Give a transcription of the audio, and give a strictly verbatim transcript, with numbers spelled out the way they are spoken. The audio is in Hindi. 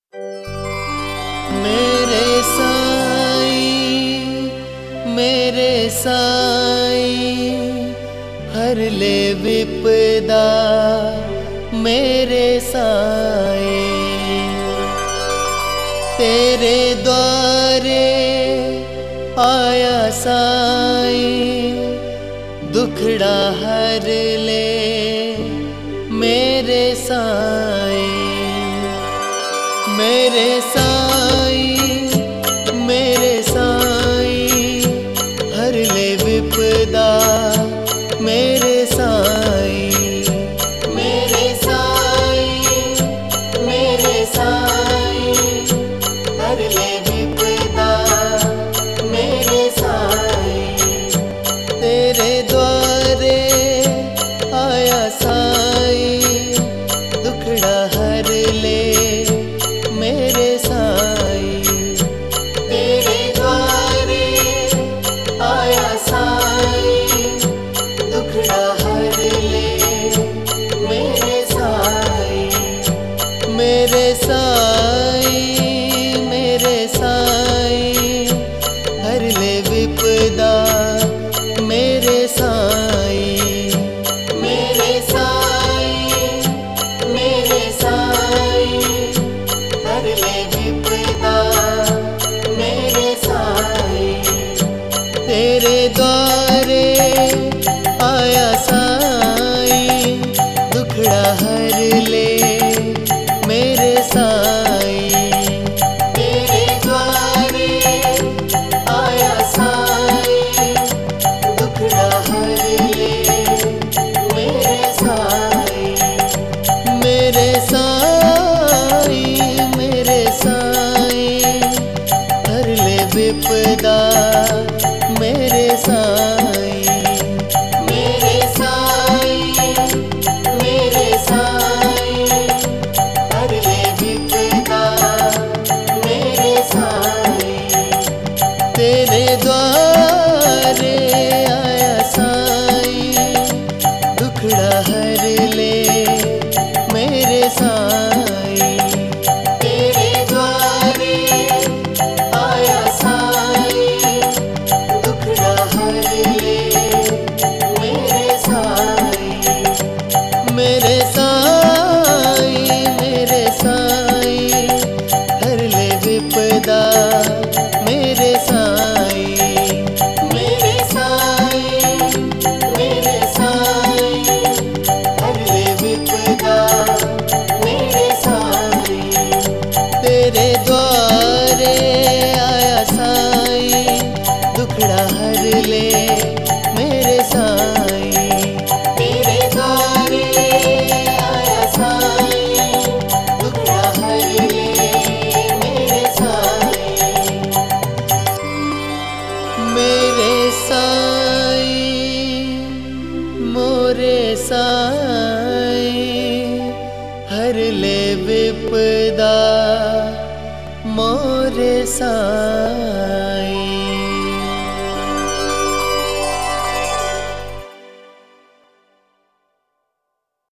मेरे साईं मेरे साईं हर ले विपदा मेरे साईं। तेरे द्वारे आया साईं दुखड़ा हर ले मेरे साईं। मेरे साईं मेरे साईं हर ले विपदा मेरे साईं। मेरे साईं मेरे साईं हर ले विपदा मेरे साईं। तेरे द्वारे आया साईं दुखड़ा हर ले मेरे साईं। तेरे द्वारे आया साईं दुखड़ा हर ले मेरे साईं। मेरे साईं मेरे साईं हर ले विपदा मेरे साईं। मेरे साईं मेरे साईं हर ले विपदा मेरे साईं। तेरे द्वारे आया साईं दुखड़ा हर ले मेरे साईं। तेरे द्वारे आया साईं दुखड़ा हर ले मेरे साईं। मेरे साईं मेरे साईं हर ले विपदा मेरे साईं। मेरे साईं मेरे साईं हर ले विपदा मेरे साईं। तेरे द्वारे आया साईं दुखड़ा हर ले मेरे साईं। तेरे द्वारे आया साईं दुखड़ा हर ले मेरे साईं। मेरे साईं मेरे साईं हर ले विपदा मेरे साईं। मेरे साईं मेरे साईं हर ले विपदा मेरे साईं। तेरे द्वारे आया साईं दुखड़ा हर ले मेरे साईं। तेरे द्वारे आया साईं दुखड़ा हर ले मेरे साईं। मेरे साईं मोरे साईं हर ले विपदा मोरे साईं।